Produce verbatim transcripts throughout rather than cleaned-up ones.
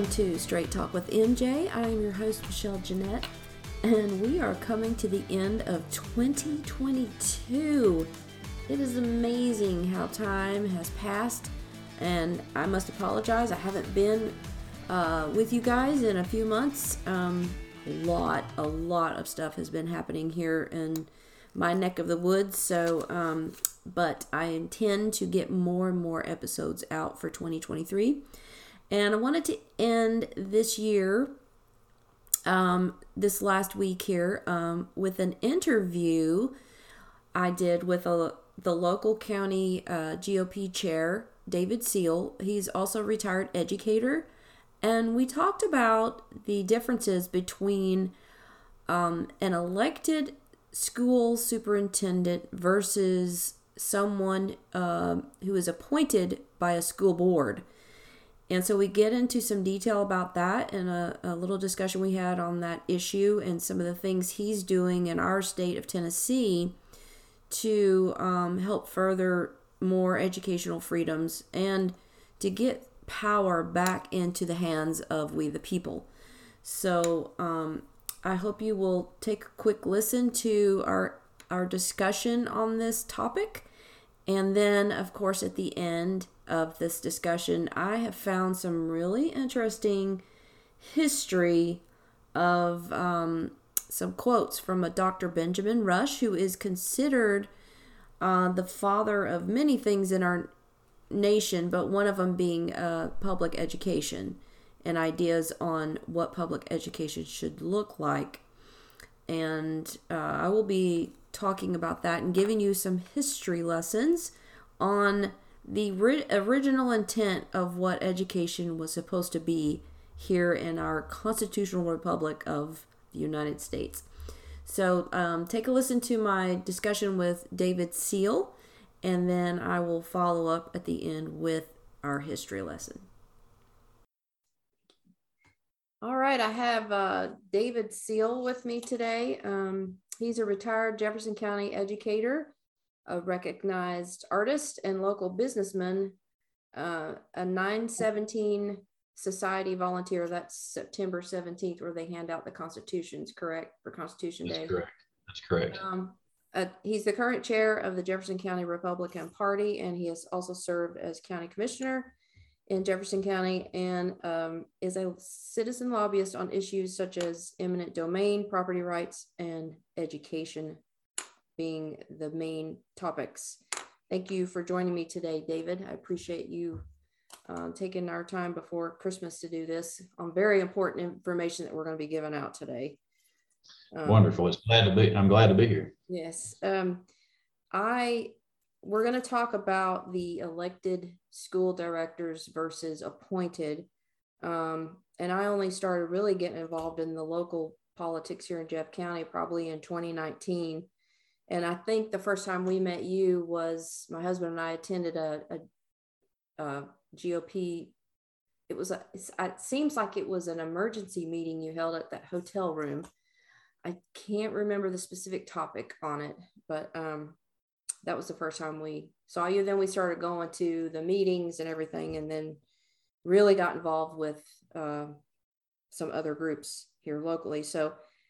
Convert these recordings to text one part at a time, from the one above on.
Welcome to Straight Talk with M J. I am your host, Michelle Jeanette, and we are coming to the end of twenty twenty-two. It is amazing how time has passed, and I must apologize. I haven't been uh, with you guys in a few months. Um, a lot, a lot of stuff has been happening here in my neck of the woods, so um, but I intend to get more and more episodes out for twenty twenty-three. And I wanted to end this year, um, this last week here, um, with an interview I did with a, the local county uh, G O P chair, David Seal. He's also a retired educator. And we talked about the differences between um, an elected school superintendent versus someone uh, who is appointed by a school board. And so we get into some detail about that and a, a little discussion we had on that issue and some of the things he's doing in our state of Tennessee to um, help further more educational freedoms and to get power back into the hands of we the people. So um, I hope you will take a quick listen to our our discussion on this topic. And then, of course, at the end of this discussion, I have found some really interesting history of um, some quotes from a Doctor Benjamin Rush, who is considered uh, the father of many things in our nation, but one of them being uh, public education and ideas on what public education should look like. And uh, I will be talking about that and giving you some history lessons on the ri- original intent of what education was supposed to be here in our constitutional republic of the United States. So um, take a listen to my discussion with David Seal, and then I will follow up at the end with our history lesson. All right, I have uh, David Seal with me today. Um, he's a retired Jefferson County educator, a recognized artist and local businessman, uh, a nine seventeen Society volunteer. That's September seventeenth, where they hand out the constitutions, correct, for Constitution That's Day? Correct. That's correct. Um, uh, he's the current chair of the Jefferson County Republican Party, and he has also served as county commissioner in Jefferson County, and um, is a citizen lobbyist on issues such as eminent domain, property rights, and education being the main topics. Thank you for joining me today, David. I appreciate you uh, taking our time before Christmas to do this on very important information that we're going to be giving out today. Um, Wonderful. It's glad to be. I'm glad to be here. Yes. Um, I. We're going to talk about the elected school directors versus appointed. Um, and I only started really getting involved in the local politics here in Jeff County probably in twenty nineteen. And I think the first time we met you was my husband and I attended a, a, a G O P. It was, a, it seems like it was an emergency meeting you held at that hotel room. I can't remember the specific topic on it, but um, that was the first time we saw you. Then we started going to the meetings and everything, and then really got involved with uh, some other groups here locally. So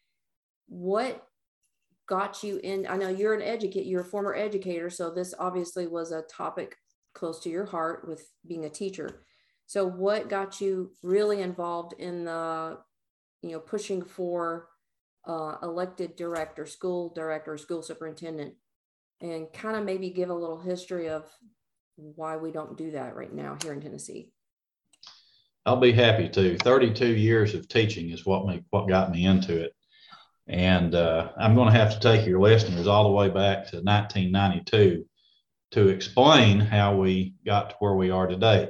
what got you in? I know you're an educator, you're a former educator, so this obviously was a topic close to your heart with being a teacher. So what got you really involved in the, you know, pushing for uh, elected director, school director, school superintendent? And kind of maybe give a little history of why we don't do that right now here in Tennessee. I'll be happy to. thirty-two years of teaching is what me, what got me into it. And uh, I'm going to have to take your listeners all the way back to nineteen ninety-two to explain how we got to where we are today.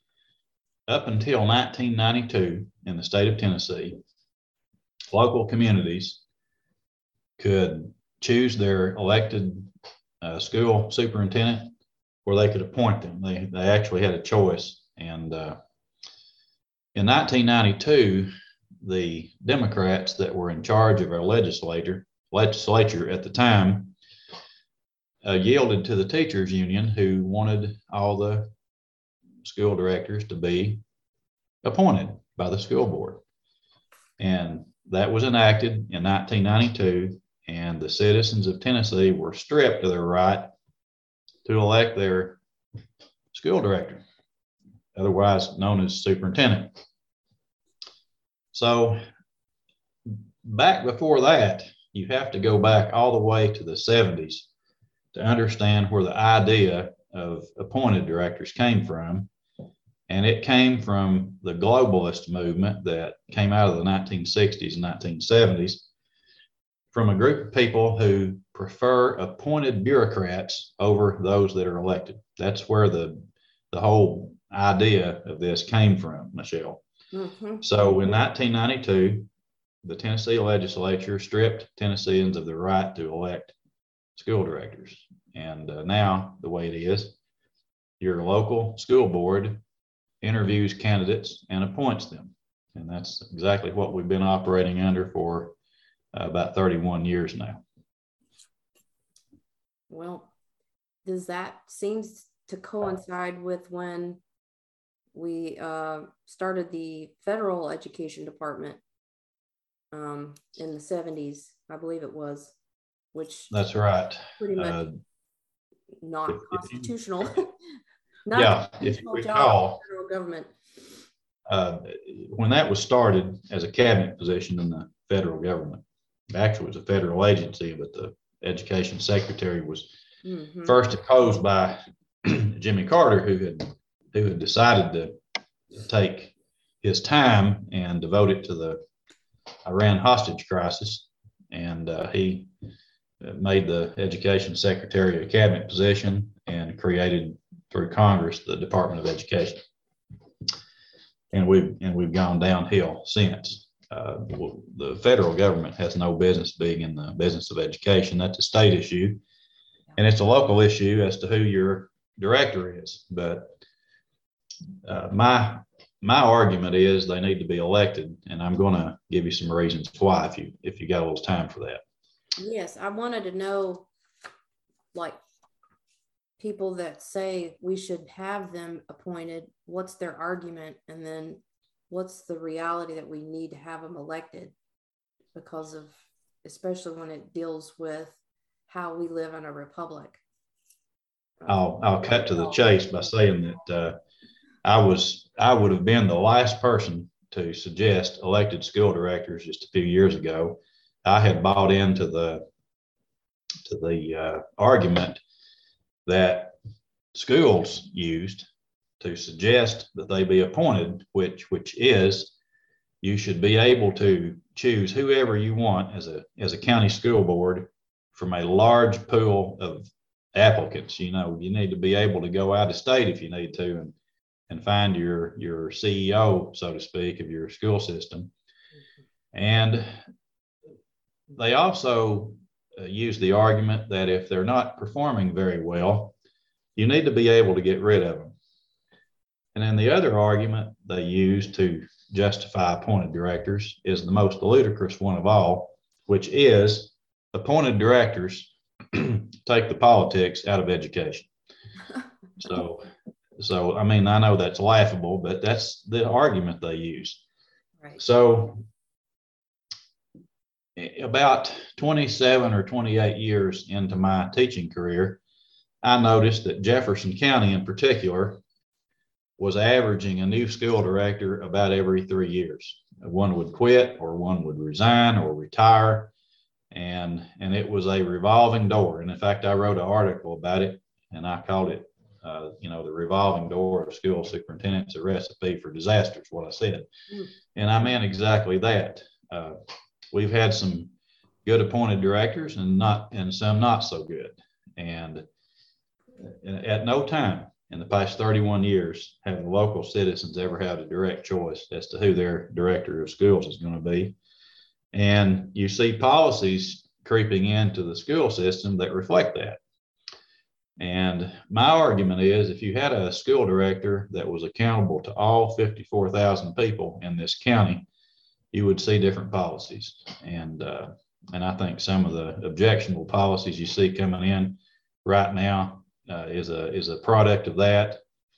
Up until nineteen ninety-two in the state of Tennessee, local communities could choose their elected Uh, school superintendent, where they could appoint them. They they actually had a choice. And uh, in nineteen ninety-two, the Democrats that were in charge of our legislature legislature at the time uh, yielded to the teachers union, who wanted all the school directors to be appointed. by the school board. And that was enacted in nineteen ninety-two, and the citizens of Tennessee were stripped of their right to elect their school director, otherwise known as superintendent. So back before that, you have to go back all the way to the seventies to understand where the idea of appointed directors came from. And it came from the globalist movement that came out of the nineteen sixties and nineteen seventies, from a group of people who prefer appointed bureaucrats over those that are elected. That's where the, the whole idea of this came from, Michelle. Mm-hmm. So in nineteen ninety-two, the Tennessee legislature stripped Tennesseans of the right to elect school directors. And uh, now the way it is, your local school board interviews candidates and appoints them. And that's exactly what we've been operating under for uh, about thirty-one years now. Well, does that seems to coincide with when we uh, started the federal education department um, in the seventies, I believe it was, which that's right. Pretty much uh, not if, constitutional. If you, not yeah, if you recall, federal government. Uh, when that was started as a cabinet position in the federal government, actually it was a federal agency, but the education secretary was mm-hmm. first imposed by Jimmy Carter, who had who had decided to take his time and devote it to the Iran hostage crisis, and uh, he made the education secretary a cabinet position and created through Congress the Department of Education. And we've and we've gone downhill since. Uh, the federal government has no business being in the business of education. That's a state issue, and it's a local issue as to who your director is. But uh, my my argument is they need to be elected, and I'm going to give you some reasons why if you if you got a little time for that. Yes, I wanted to know, like, people that say we should have them appointed, what's their argument, and then what's the reality that we need to have them elected, because of, especially when it deals with how we live in a republic. I'll I'll cut to the chase by saying that uh, I was I would have been the last person to suggest elected school directors just a few years ago. I had bought into the to the uh, argument that schools used to suggest that they be appointed, which which is you should be able to choose whoever you want as a as a county school board from a large pool of applicants. You know, you need to be able to go out of state if you need to and and find your your C E O, so to speak, of your school system. And they also uh, use the argument that if they're not performing very well, you need to be able to get rid of them. And then the other argument they use to justify appointed directors is the most ludicrous one of all, which is appointed directors take the politics out of education. So, so I mean, I know that's laughable, but that's the argument they use. Right. So about twenty-seven or twenty-eight years into my teaching career, I noticed that Jefferson County in particular was averaging a new school director about every three years. One would quit, or one would resign or retire, and, and it was a revolving door. And in fact, I wrote an article about it, and I called it, uh, you know, the revolving door of school superintendents, a recipe for disaster, is what I said. Mm. And I meant exactly that. Uh, we've had some good appointed directors and not, and some not so good. And at no time in the past thirty-one years have the local citizens ever had a direct choice as to who their director of schools is going to be. And you see policies creeping into the school system that reflect that. And my argument is, if you had a school director that was accountable to all fifty-four thousand people in this county, you would see different policies. And uh, and I think some of the objectionable policies you see coming in right now uh, is a is a product of that.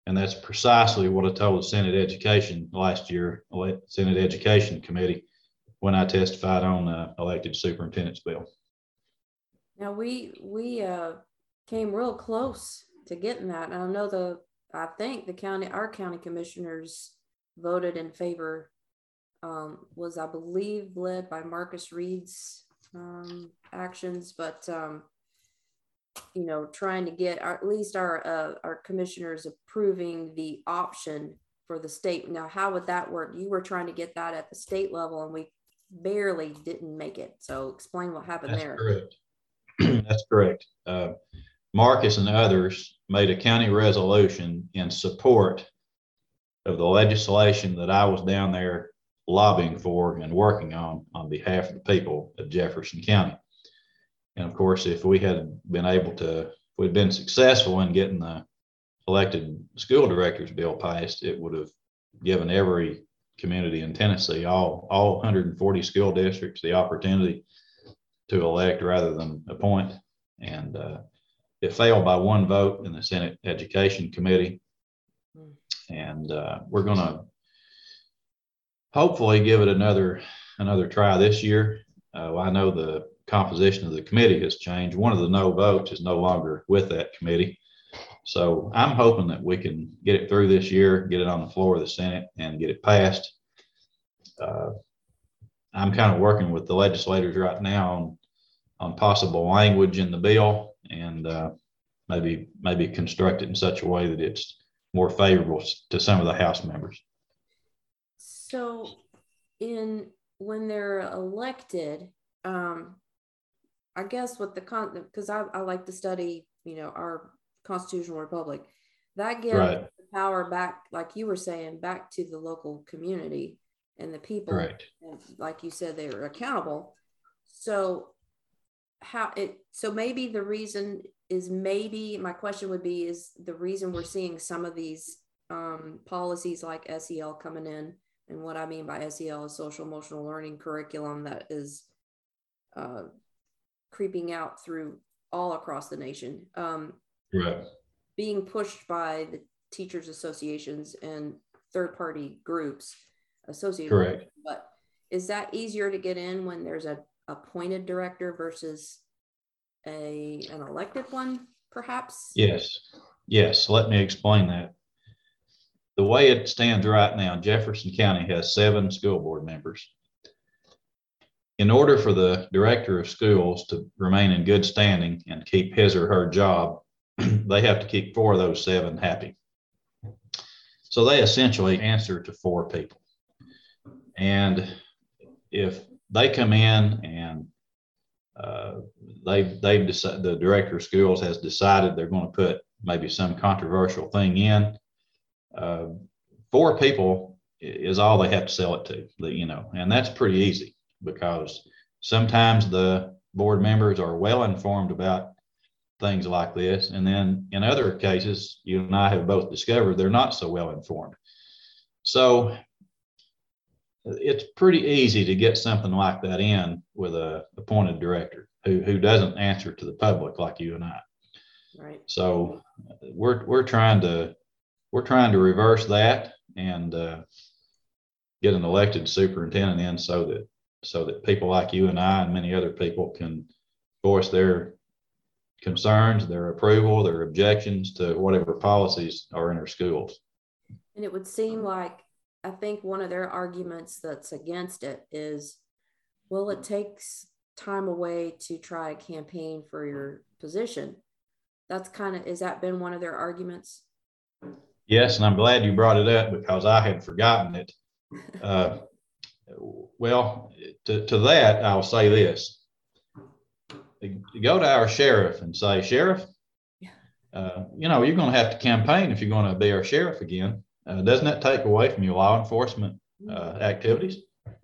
And that's precisely what I told the Senate Education last year, Senate Education Committee, when I testified on the elected superintendent's bill. Now we we uh, came real close to getting that. And I know the I think the county our county commissioners voted in favor. Um, was I believe led by Marcus Reed's um, actions, but um, you know, trying to get our, at least our uh, our commissioners approving the option for the state. Now, how would that work? You were trying to get that at the state level, and we barely didn't make it. So, explain what happened That's there. Correct. That's correct. Uh, Marcus and others made a county resolution in support of the legislation that I was down there lobbying for and working on on behalf of the people of Jefferson County. And of course, if we had been able to, if we'd been successful in getting the elected school directors bill passed, it would have given every community in Tennessee, all, all one hundred forty school districts, the opportunity to elect rather than appoint. And uh, it failed by one vote in the Senate Education Committee. And uh, we're going to hopefully give it another another try this year. Uh, I know the composition of the committee has changed. One of the no votes is no longer with that committee. So I'm hoping that we can get it through this year, get it on the floor of the Senate and get it passed. Uh, I'm kind of working with the legislators right now on, on possible language in the bill and uh, maybe, maybe construct it in such a way that it's more favorable to some of the House members. So in when they're elected, um, I guess what the con because I, I like to study, you know, our constitutional republic, that gives right. the power back, like you were saying, back to the local community and the people. Correct. And like you said, they were accountable. So how it so maybe the reason is maybe my question would be is the reason we're seeing some of these um, policies like S E L coming in. And what I mean by S E L is social emotional learning curriculum that is uh, creeping out through all across the nation, um, right. being pushed by the teachers associations and third party groups associated Correct. with it. But is that easier to get in when there's a appointed director versus a an elected one, perhaps? Yes. Yes. Let me explain that. The way it stands right now, Jefferson County has seven school board members. In order for the director of schools to remain in good standing and keep his or her job, they have to keep four of those seven happy. So they essentially answer to four people. And if they come in and uh, they they decide, the director of schools has decided they're going to put maybe some controversial thing in, uh, four people is all they have to sell it to, the, you know, and that's pretty easy because sometimes the board members are well informed about things like this. And then in other cases, you and I have both discovered they're not so well informed. So it's pretty easy to get something like that in with a appointed director who, who doesn't answer to the public like you and I. Right. So we're, we're trying to, we're trying to reverse that and uh, get an elected superintendent in so that, so that people like you and I and many other people can voice their concerns, their approval, their objections to whatever policies are in our schools. And it would seem like, I think one of their arguments that's against it is, well, it takes time away to try a campaign for your position. That's kind of, has that been one of their arguments? Yes, and I'm glad you brought it up because I had forgotten it. Uh, well, to, to that, I'll say this. You go to our sheriff and say, Sheriff, uh, you know, you're going to have to campaign if you're going to be our sheriff again. Uh, doesn't that take away from your law enforcement uh, activities?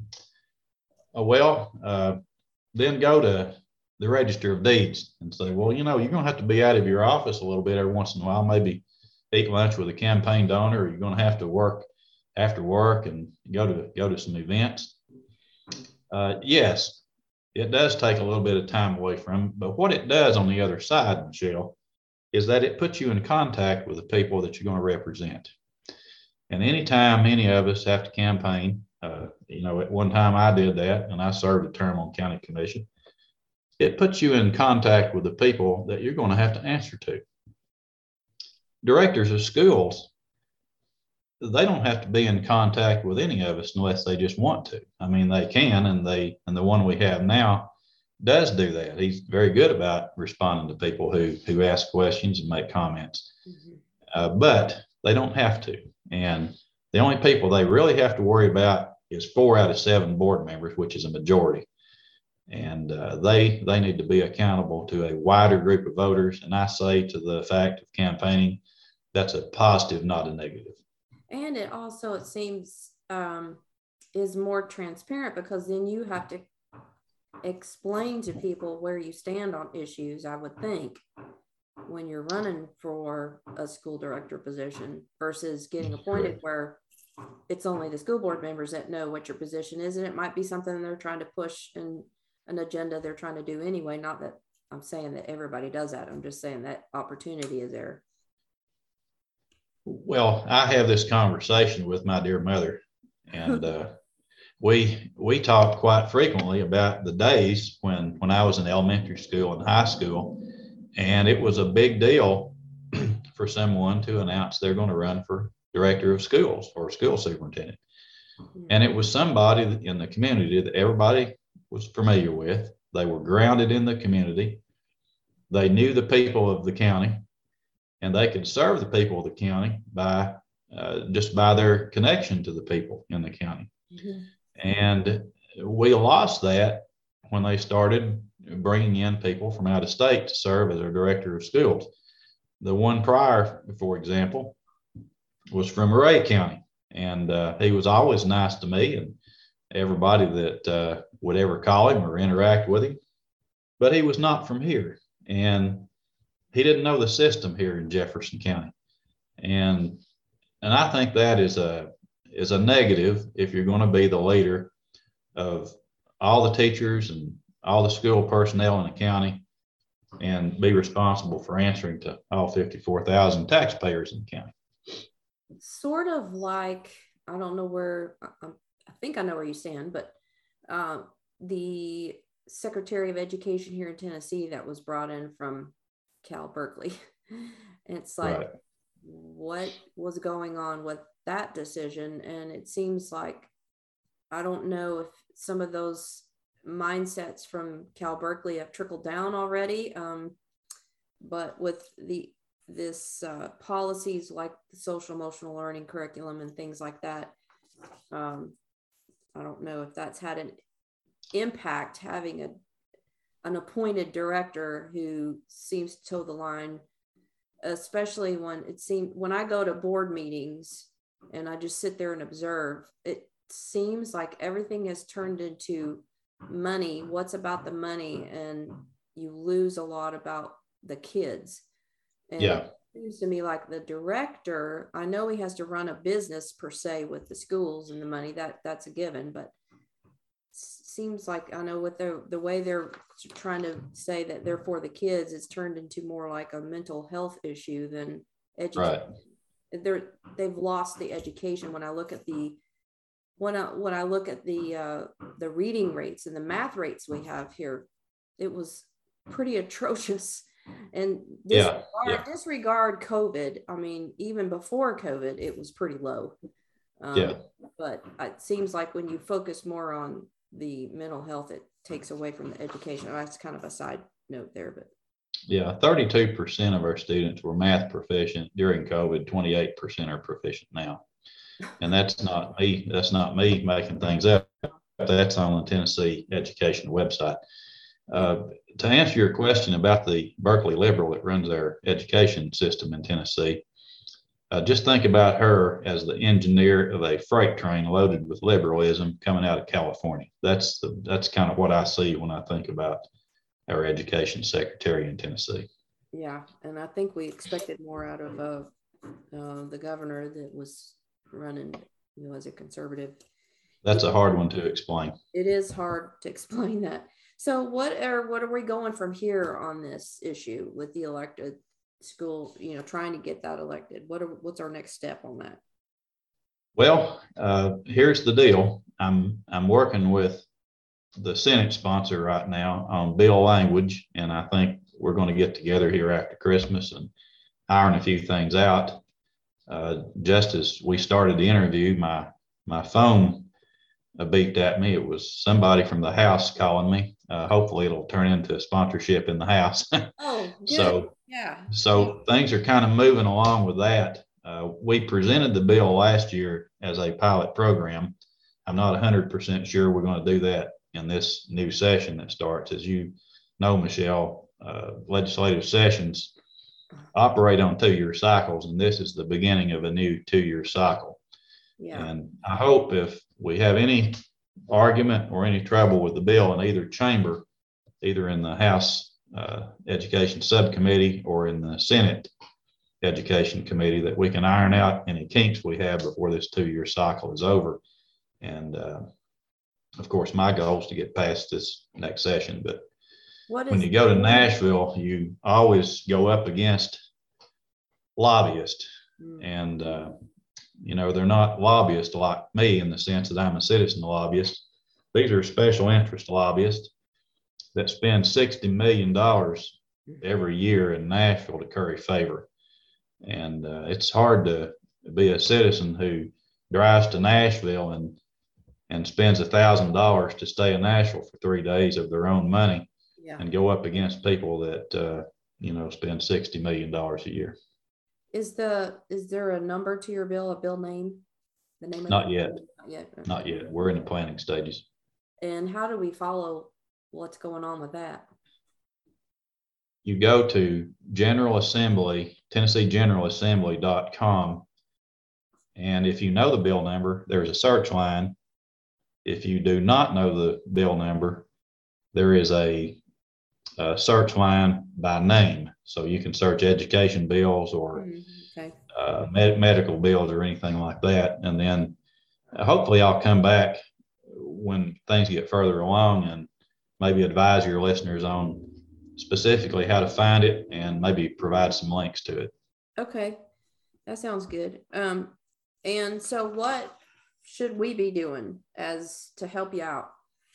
Uh, well, uh, then go to the Register of Deeds and say, well, you know, you're going to have to be out of your office a little bit every once in a while, maybe eat lunch with a campaign donor, or you're going to have to work after work and go to go to some events. Uh, yes, it does take a little bit of time away from them, but what it does on the other side, Michelle, is that it puts you in contact with the people that you're going to represent. And anytime any of us have to campaign, uh, you know, at one time I did that and I served a term on county commission, it puts you in contact with the people that you're going to have to answer to. Directors of schools, they don't have to be in contact with any of us unless they just want to. I mean, they can, and they, and the one we have now does do that. He's very good about responding to people who, who ask questions and make comments, mm-hmm. uh, but they don't have to. And the only people they really have to worry about is four out of seven board members, which is a majority. And uh, they, they need to be accountable to a wider group of voters. And I say to the fact of campaigning, that's a positive, not a negative. And it also, it seems, um, is more transparent, because then you have to explain to people where you stand on issues, I would think, when you're running for a school director position versus getting appointed where it's only the school board members that know what your position is. And it might be something they're trying to push in an agenda they're trying to do anyway. Not that I'm saying that everybody does that. I'm just saying that opportunity is there. Well, I have this conversation with my dear mother, and uh, we we talk quite frequently about the days when when I was in elementary school and high school, and it was a big deal for someone to announce they're going to run for director of schools or school superintendent. And it was somebody in the community that everybody was familiar with. They were grounded in the community. They knew the people of the county, and they could serve the people of the county by uh, just by their connection to the people in the county. Mm-hmm. And we lost that when they started bringing in people from out of state to serve as our director of schools. The one prior, for example, was from Ray County, and uh, he was always nice to me and everybody that uh, would ever call him or interact with him, but he was not from here, and he didn't know the system here in Jefferson County. And and I think that is a is a negative if you're going to be the leader of all the teachers and all the school personnel in the county and be responsible for answering to all fifty-four thousand taxpayers in the county. Sort of like, I don't know where, I, I think I know where you stand, but uh, the Secretary of Education here in Tennessee that was brought in from Cal Berkeley. It's like, right. What was going on with that decision? And it seems like, I don't know if some of those mindsets from Cal Berkeley have trickled down already, um, but with the this uh, policies like the social emotional learning curriculum and things like that, um, I don't know if that's had an impact, having a an appointed director who seems to toe the line, especially when it seems when I go to board meetings and I just sit there and observe, it seems like everything has turned into money. What's about the money? And you lose a lot about the kids. And yeah. It seems to me like the director, I know he has to run a business per se with the schools and the money, that that's a given, but seems like, I know with the the way they're trying to say that they're for the kids, it's turned into more like a mental health issue than education. Right. They're they've lost the education. When I look at the when I when I look at the uh, the reading rates and the math rates we have here, it was pretty atrocious. And disregard, yeah, yeah. disregard COVID. I mean, even before COVID, it was pretty low. Um, yeah. But it seems like when you focus more on the mental health, it takes away from the education. That's kind of a side note there, but yeah, thirty-two percent of our students were math proficient during COVID. twenty-eight percent are proficient now, and that's not me. That's not me making things up. That's on the Tennessee Education website. Uh, to answer your question about the Berkeley liberal that runs our education system in Tennessee, uh, just think about her as the engineer of a freight train loaded with liberalism coming out of California. That's the that's kind of what I see when I think about our education secretary in Tennessee. Yeah, and I think we expected more out of uh, uh, the governor that was running, you know, as a conservative. That's a hard one to explain. It is hard to explain that. So what are what are we going from here on this issue with the elected school, you know, trying to get that elected? What are, what's our next step on that? Well, uh, here's the deal. I'm I'm working with the Senate sponsor right now on bill language, and I think we're going to get together here after Christmas and iron a few things out. Uh, just as we started the interview, my my phone uh, beeped at me. It was somebody from the House calling me. Uh, hopefully, it'll turn into a sponsorship in the House. Oh, good. so, yeah. so things are kind of moving along with that. Uh, we presented the bill last year as a pilot program. I'm not one hundred percent sure we're going to do that in this new session that starts. As you know, Michelle, uh, legislative sessions operate on two-year cycles, and this is the beginning of a new two-year cycle. Yeah. And I hope if we have any argument or any trouble with the bill in either chamber, either in the House uh, Education Subcommittee or in the Senate Education Committee, that we can iron out any kinks we have before this two-year cycle is over. And uh, of course, my goal is to get past this next session. But what is, when you go to Nashville, you always go up against lobbyists. Mm. And, uh, you know, they're not lobbyists like me in the sense that I'm a citizen lobbyist. These are special interest lobbyists that spend sixty million dollars every year in Nashville to curry favor. And uh, it's hard to be a citizen who drives to Nashville and and spends a thousand dollars to stay in Nashville for three days of their own money, yeah, and go up against people that uh, you know spend sixty million dollars a year. Is the is there a number to your bill, a bill name? The name of Not yet. Not yet. Okay. Not yet. We're in the planning stages. And how do we follow what's going on with that? You go to General Assembly, Tennessee General Assembly dot com, and if you know the bill number, there's a search line. If you do not know the bill number, there is a, a search line by name. So you can search education bills or mm-hmm. okay. uh, med- medical bills or anything like that. And then uh, hopefully I'll come back when things get further along and maybe advise your listeners on specifically how to find it and maybe provide some links to it. Okay, that sounds good. Um, and so what should we be doing as to help you out?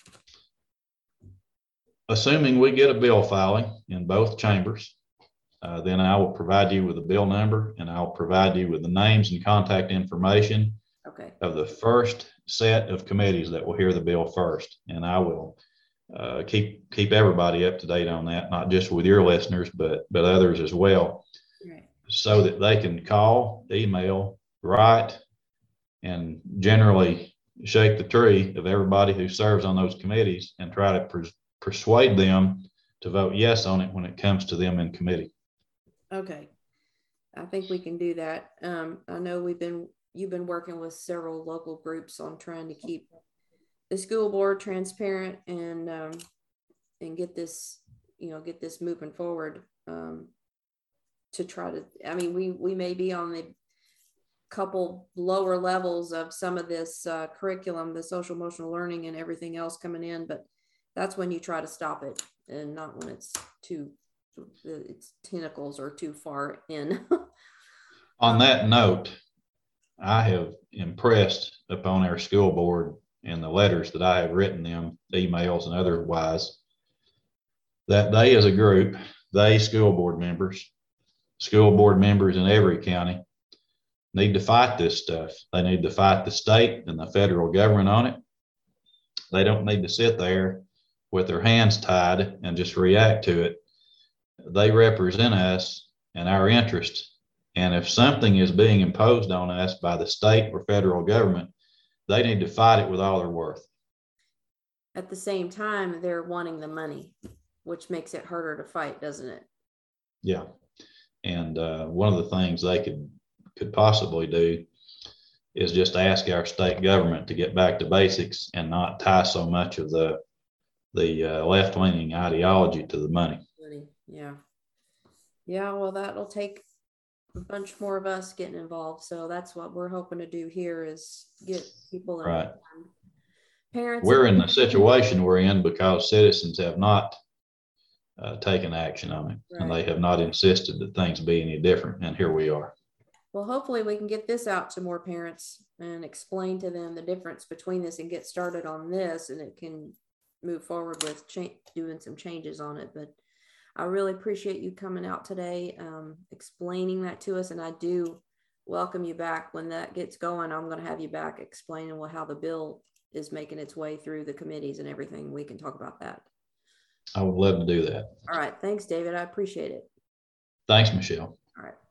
Assuming we get a bill filing in both chambers, uh, then I will provide you with a bill number and I'll provide you with the names and contact information okay. of the first set of committees that will hear the bill first. And I will uh, keep keep everybody up to date on that, not just with your listeners, but but others as well, right, so that they can call, email, write, and generally shake the tree of everybody who serves on those committees and try to pers- persuade them to vote yes on it when it comes to them in committee. Okay. I think we can do that. Um, I know we've been, you've been working with several local groups on trying to keep the school board transparent and, um, and get this, you know, get this moving forward, um, to try to, I mean, we, we may be on the couple lower levels of some of this uh, curriculum, the social emotional learning and everything else coming in, but that's when you try to stop it and not when it's too, its tentacles are too far in. On that note, I have impressed upon our school board in the letters that I have written them, emails and otherwise, that they as a group, they school board members, school board members in every county, need to fight this stuff. They need to fight the state and the federal government on it. They don't need to sit there with their hands tied and just react to it. They represent us and our interests. And if something is being imposed on us by the state or federal government, they need to fight it with all their worth. At the same time, they're wanting the money, which makes it harder to fight, doesn't it? Yeah. And uh, one of the things they could could possibly do is just ask our state government to get back to basics and not tie so much of the the uh, left-leaning ideology to the money. Yeah. Yeah, well, that'll take a bunch more of us getting involved. So that's what we're hoping to do here is get people involved. Right. Parents. We're in the situation we're in because citizens have not uh, taken action on it. Right. And they have not insisted that things be any different. And here we are. Well, hopefully we can get this out to more parents and explain to them the difference between this and get started on this, and it can move forward with cha- doing some changes on it. But I really appreciate you coming out today, um, explaining that to us. And I do welcome you back when that gets going. I'm going to have you back explaining what, how the bill is making its way through the committees and everything. We can talk about that. I would love to do that. All right. Thanks, David. I appreciate it. Thanks, Michelle. All right.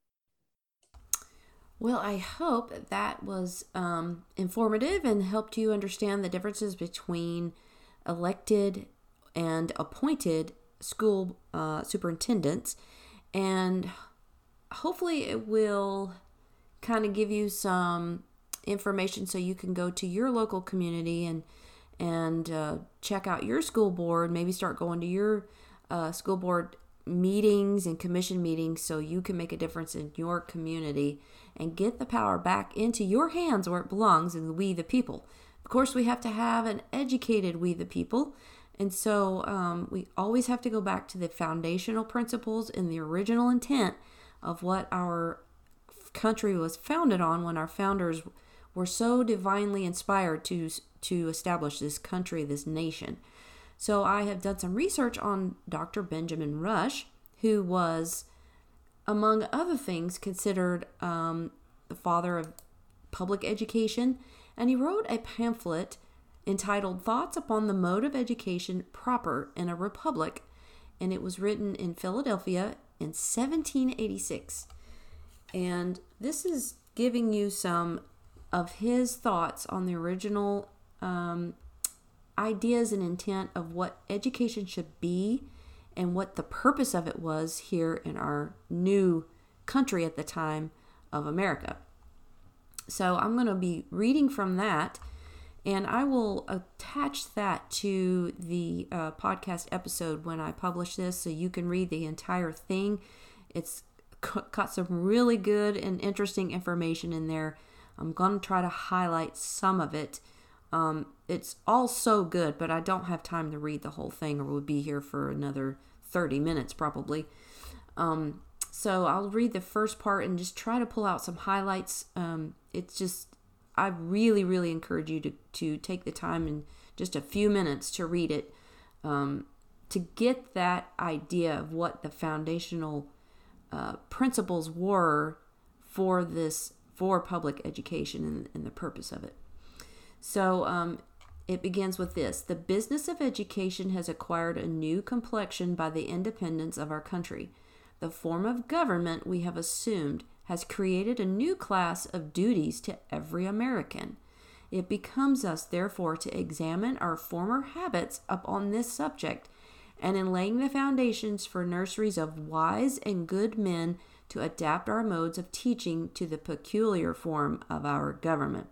Well, I hope that was um, informative and helped you understand the differences between elected and appointed school uh, superintendents. And hopefully it will kind of give you some information so you can go to your local community and and uh, check out your school board, maybe start going to your uh, school board meetings and commission meetings so you can make a difference in your community and get the power back into your hands where it belongs, in we the people. Of course, we have to have an educated we the people, and so um, we always have to go back to the foundational principles and the original intent of what our country was founded on when our founders were so divinely inspired to to establish this country, this nation. So I have done some research on Doctor Benjamin Rush, who was, among other things, considered um, the father of public education, and he wrote a pamphlet entitled Thoughts Upon the Mode of Education Proper in a Republic, and it was written in Philadelphia in seventeen eighty-six. And this is giving you some of his thoughts on the original um, ideas and intent of what education should be and what the purpose of it was here in our new country at the time of America. So I'm going to be reading from that, and I will attach that to the uh, podcast episode when I publish this so you can read the entire thing. It's got some really good and interesting information in there. I'm going to try to highlight some of it. Um, it's all so good, but I don't have time to read the whole thing, or we'll be here for another thirty minutes probably. Um, so I'll read the first part and just try to pull out some highlights. Um, it's just, I really, really encourage you to, to take the time in just a few minutes to read it, um, to get that idea of what the foundational uh, principles were for this, for public education and, and the purpose of it. So um, it begins with this. The business of education has acquired a new complexion by the independence of our country. The form of government we have assumed has created a new class of duties to every American. It becomes us, therefore, to examine our former habits upon this subject, and in laying the foundations for nurseries of wise and good men to adapt our modes of teaching to the peculiar form of our government.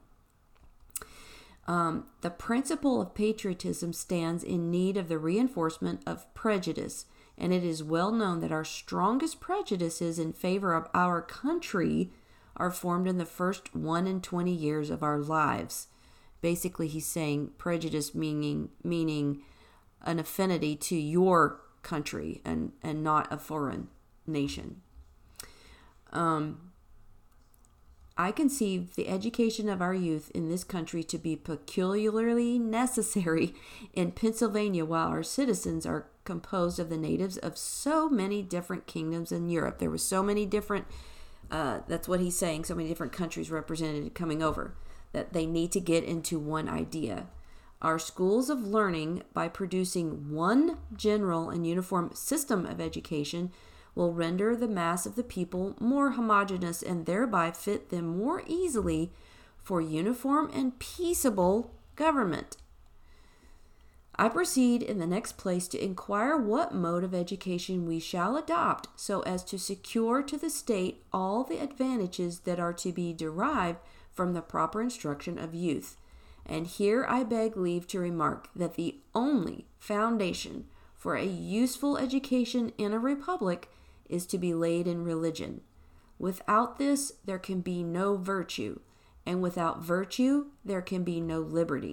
Um, the principle of patriotism stands in need of the reinforcement of prejudice, and it is well known that our strongest prejudices in favor of our country are formed in the first one and twenty years of our lives. Basically, he's saying prejudice meaning meaning an affinity to your country and, and not a foreign nation. Um, I conceive the education of our youth in this country to be peculiarly necessary in Pennsylvania, while our citizens are composed of the natives of so many different kingdoms in Europe. There were so many different, uh, that's what he's saying, so many different countries represented coming over, that they need to get into one idea. Our schools of learning, by producing one general and uniform system of education, will render the mass of the people more homogeneous and thereby fit them more easily for uniform and peaceable government. I proceed in the next place to inquire what mode of education we shall adopt so as to secure to the state all the advantages that are to be derived from the proper instruction of youth. And here I beg leave to remark that the only foundation for a useful education in a republic is to be laid in religion. Without this, there can be no virtue, and without virtue, there can be no liberty,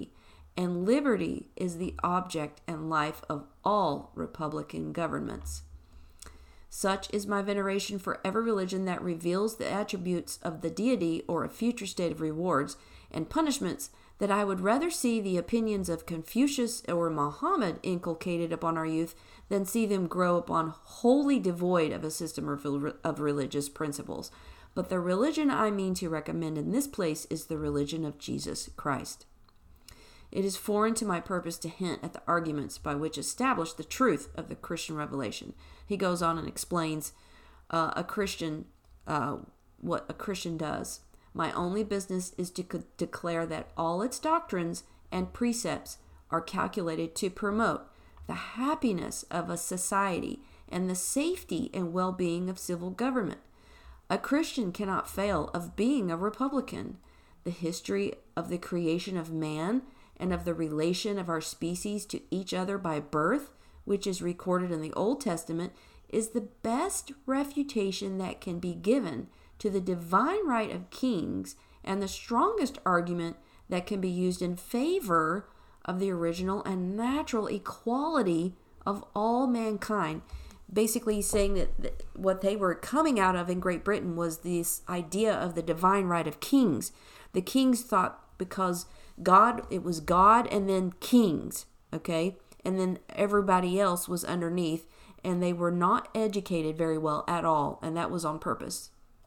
and liberty is the object and life of all republican governments. Such is my veneration for every religion that reveals the attributes of the deity or a future state of rewards and punishments, that I would rather see the opinions of Confucius or Muhammad inculcated upon our youth than see them grow upon wholly devoid of a system of, of religious principles. But the religion I mean to recommend in this place is the religion of Jesus Christ. It is foreign to my purpose to hint at the arguments by which establish the truth of the Christian revelation. He goes on and explains uh, a Christian, uh, what a Christian does. My only business is to co- declare that all its doctrines and precepts are calculated to promote the happiness of a society and the safety and well-being of civil government. A Christian cannot fail of being a Republican. The history of the creation of man and of the relation of our species to each other by birth, which is recorded in the Old Testament, is the best refutation that can be given to the divine right of kings and the strongest argument that can be used in favor of the original and natural equality of all mankind. Basically saying that what they were coming out of in Great Britain was this idea of the divine right of kings. The kings thought because God, it was God and then kings, okay? And then everybody else was underneath, and they were not educated very well at all, and that was on purpose.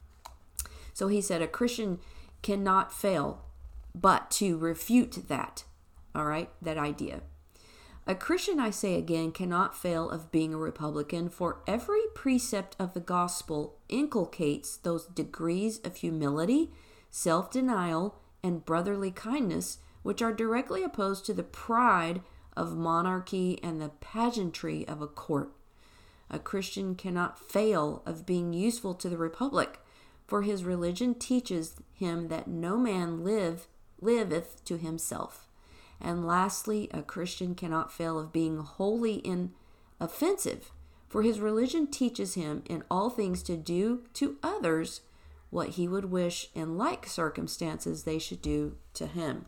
So he said a Christian cannot fail but to refute that, all right, that idea. A Christian, I say again, cannot fail of being a Republican, for every precept of the gospel inculcates those degrees of humility, self-denial, and brotherly kindness which are directly opposed to the pride of monarchy and the pageantry of a court. A Christian cannot fail of being useful to the republic, for his religion teaches him that no man live liveth to himself. And lastly, a Christian cannot fail of being wholly inoffensive, for his religion teaches him in all things to do to others what he would wish in like circumstances they should do to him.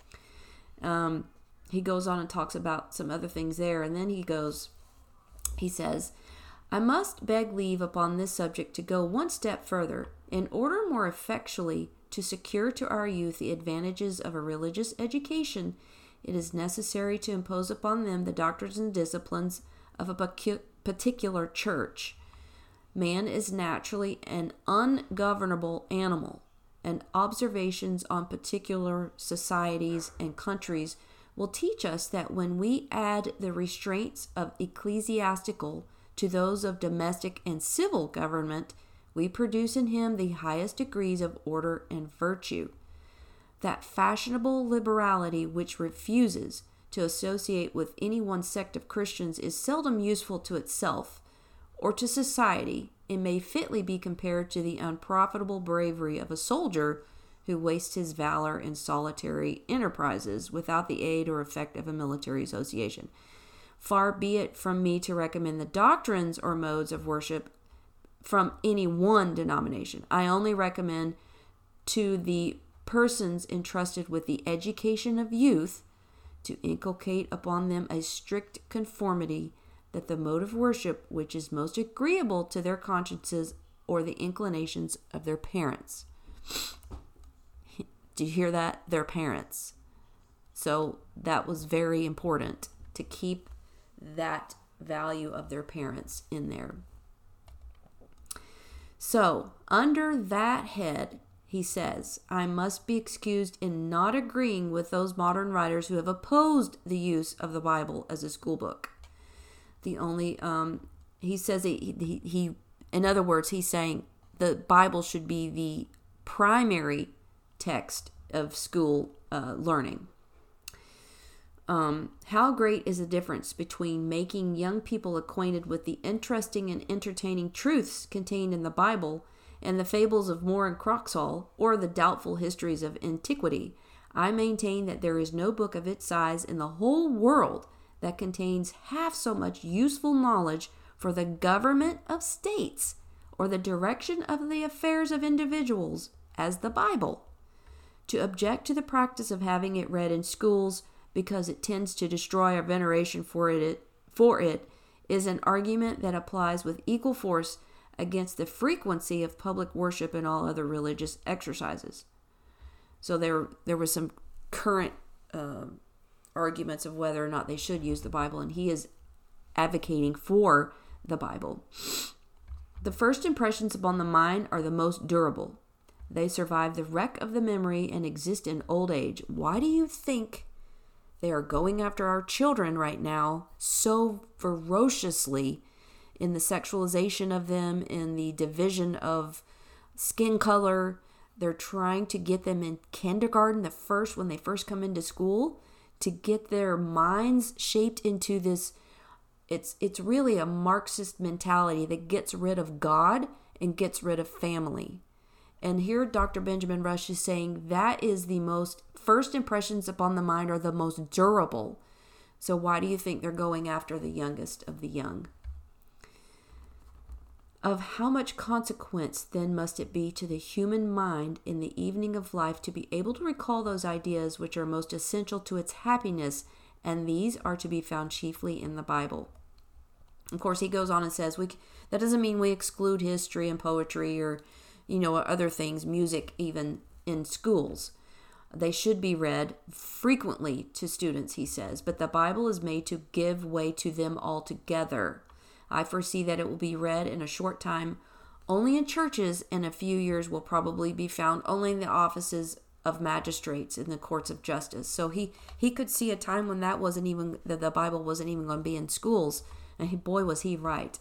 Um, he goes on and talks about some other things there, and then he goes, he says, I must beg leave upon this subject to go one step further, in order more effectually to secure to our youth the advantages of a religious education. It is necessary to impose upon them the doctrines and disciplines of a particular church. Man is naturally an ungovernable animal, and observations on particular societies and countries will teach us that when we add the restraints of ecclesiastical to those of domestic and civil government, we produce in him the highest degrees of order and virtue. That fashionable liberality which refuses to associate with any one sect of Christians is seldom useful to itself or to society. It may fitly be compared to the unprofitable bravery of a soldier who wastes his valor in solitary enterprises without the aid or effect of a military association. Far be it from me to recommend the doctrines or modes of worship from any one denomination. I only recommend to the persons entrusted with the education of youth to inculcate upon them a strict conformity that the mode of worship which is most agreeable to their consciences or the inclinations of their parents. Do you hear that? Their parents. So that was very important to keep that value of their parents in there. So, under that head, he says, I must be excused in not agreeing with those modern writers who have opposed the use of the Bible as a school book. The only, um, he says, he, he, he, in other words, he's saying the Bible should be the primary text of school uh, learning. Um, how great is the difference between making young people acquainted with the interesting and entertaining truths contained in the Bible and the fables of Moore and Croxall, or the doubtful histories of antiquity. I maintain that there is no book of its size in the whole world that contains half so much useful knowledge for the government of states or the direction of the affairs of individuals as the Bible. To object to the practice of having it read in schools because it tends to destroy our veneration for it, for it is an argument that applies with equal force against the frequency of public worship and all other religious exercises. So there, there was some current uh, arguments of whether or not they should use the Bible, and he is advocating for the Bible. The first impressions upon the mind are the most durable. They survive the wreck of the memory and exist in old age. Why do you think they are going after our children right now so ferociously in the sexualization of them, in the division of skin color? They're trying to get them in kindergarten, the first when they first come into school, to get their minds shaped into this. It's it's really a Marxist mentality that gets rid of God and gets rid of family. And here Doctor Benjamin Rush is saying that is the most, first impressions upon the mind are the most durable. So why do you think they're going after the youngest of the young? Of how much consequence then must it be to the human mind in the evening of life to be able to recall those ideas which are most essential to its happiness, and these are to be found chiefly in the Bible. Of course, he goes on and says, we that doesn't mean we exclude history and poetry or, you know, other things, music even, in schools. They should be read frequently to students, he says, but the Bible is made to give way to them altogether. I foresee that it will be read in a short time only in churches, and a few years will probably be found only in the offices of magistrates in the courts of justice. So he, he could see a time when that wasn't even, that the Bible wasn't even going to be in schools, and he, boy, was he right.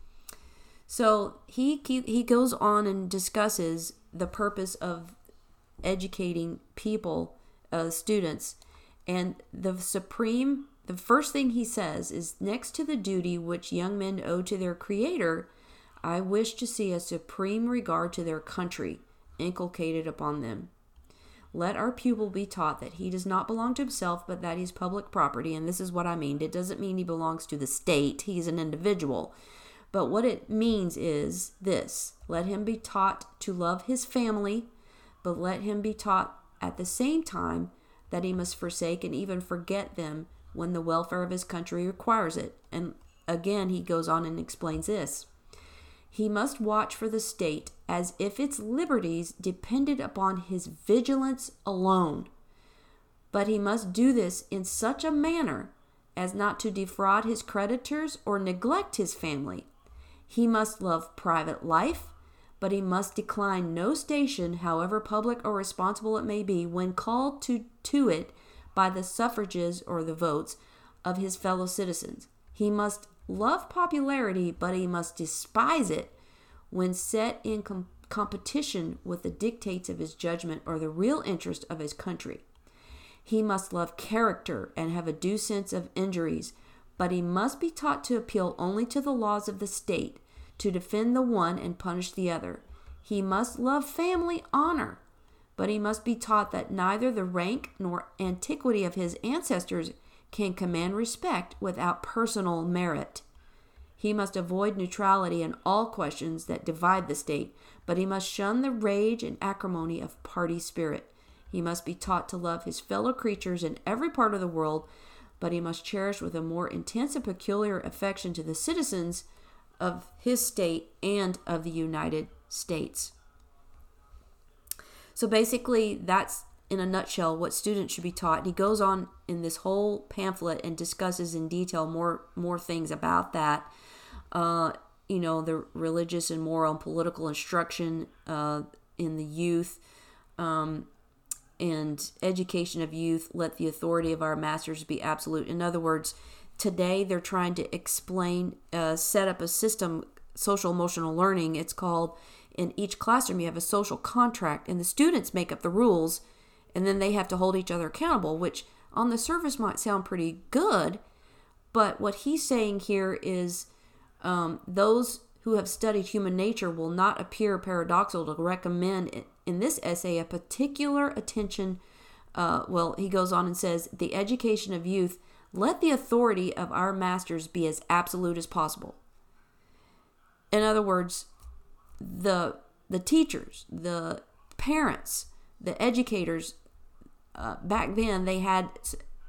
So he he goes on and discusses the purpose of educating people, uh, students, and the supreme, the first thing he says is, next to the duty which young men owe to their Creator, I wish to see a supreme regard to their country inculcated upon them. Let our pupil be taught that he does not belong to himself, but that he's public property, and this is what I mean. It doesn't mean he belongs to the state. He's an individual. But what it means is this: let him be taught to love his family, but let him be taught at the same time that he must forsake and even forget them when the welfare of his country requires it. And again, he goes on and explains this. He must watch for the state as if its liberties depended upon his vigilance alone. But he must do this in such a manner as not to defraud his creditors or neglect his family. He must love private life, but he must decline no station, however public or responsible it may be, when called to, to it by the suffrages or the votes of his fellow citizens. He must love popularity, but he must despise it when set in com- competition with the dictates of his judgment or the real interest of his country. He must love character and have a due sense of injuries, but he must be taught to appeal only to the laws of the state, to defend the one and punish the other. He must love family honor, but he must be taught that neither the rank nor antiquity of his ancestors can command respect without personal merit. He must avoid neutrality in all questions that divide the state, but he must shun the rage and acrimony of party spirit. He must be taught to love his fellow creatures in every part of the world, but he must cherish with a more intense and peculiar affection to the citizens of his state and of the United States. So basically, that's in a nutshell what students should be taught. And he goes on in this whole pamphlet and discusses in detail more more things about that. Uh, you know, the religious and moral and political instruction uh, in the youth, um, and education of youth. Let the authority of our masters be absolute. In other words, today they're trying to explain, uh, set up a system, social emotional learning. It's called, in each classroom you have a social contract, and the students make up the rules, and then they have to hold each other accountable, which on the surface might sound pretty good, but what he's saying here is um, those who have studied human nature will not appear paradoxical to recommend in this essay a particular attention. Uh, well, he goes on and says, the education of youth, let the authority of our masters be as absolute as possible. In other words, the the teachers, the parents, the educators, uh, back then they had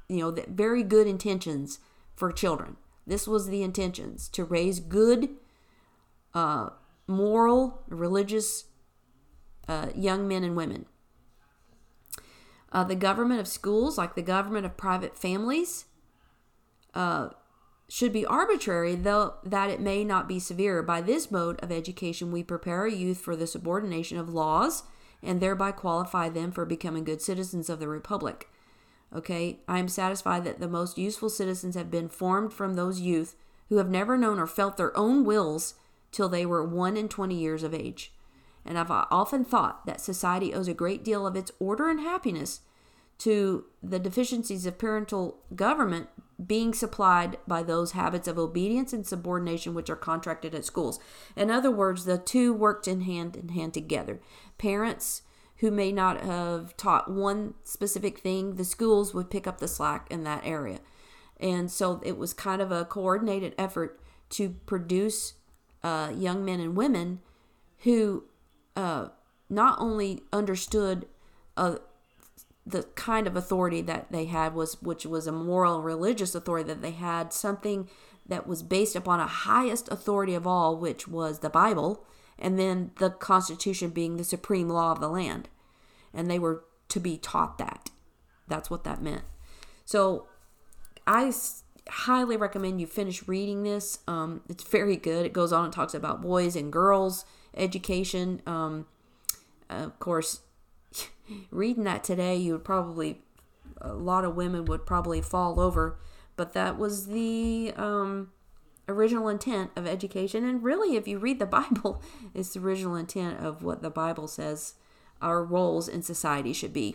you know, the very good intentions for children. This was the intentions, to raise good, uh, moral, religious uh, young men and women. Uh, the government of schools, like the government of private families, uh, should be arbitrary, though that it may not be severe. By this mode of education, we prepare our youth for the subordination of laws and thereby qualify them for becoming good citizens of the Republic. Okay, I am satisfied that the most useful citizens have been formed from those youth who have never known or felt their own wills till they were one and twenty years of age. And I've often thought that society owes a great deal of its order and happiness to the deficiencies of parental government being supplied by those habits of obedience and subordination which are contracted at schools. In other words, the two worked in hand in hand together. Parents who may not have taught one specific thing, the schools would pick up the slack in that area. And so it was kind of a coordinated effort to produce uh, young men and women who uh, not only understood uh, the kind of authority that they had, was which was a moral religious authority that they had, something that was based upon a highest authority of all, which was the Bible, and then the Constitution being the supreme law of the land. And they were to be taught that. That's what that meant. So I highly recommend you finish reading this. Um, it's very good. It goes on and talks about boys and girls education. Um, of course, reading that today, you would probably, a lot of women would probably fall over. But that was the um, original intent of education. And really, if you read the Bible, it's the original intent of what the Bible says our roles in society should be.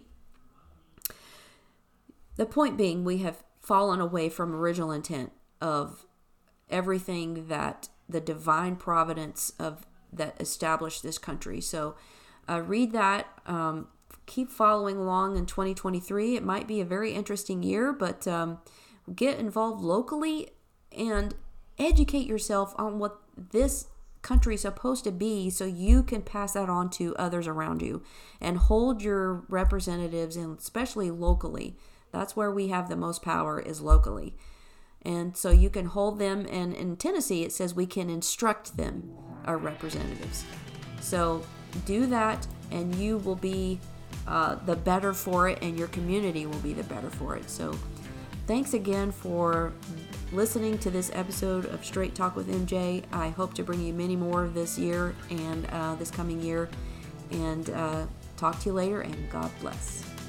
The point being, we have fallen away from original intent of everything that the divine providence of that established this country. So uh, read that. Um, keep following along in twenty twenty-three. It might be a very interesting year, but um, get involved locally and educate yourself on what this country is supposed to be, so you can pass that on to others around you, and hold your representatives, and especially locally. That's where we have the most power, is locally. And so you can hold them, and in Tennessee it says we can instruct them, our representatives. So do that, and you will be uh, the better for it, and your community will be the better for it. So thanks again for listening to this episode of Straight Talk with M J. I hope to bring you many more this year and uh, this coming year. And uh, talk to you later, and God bless.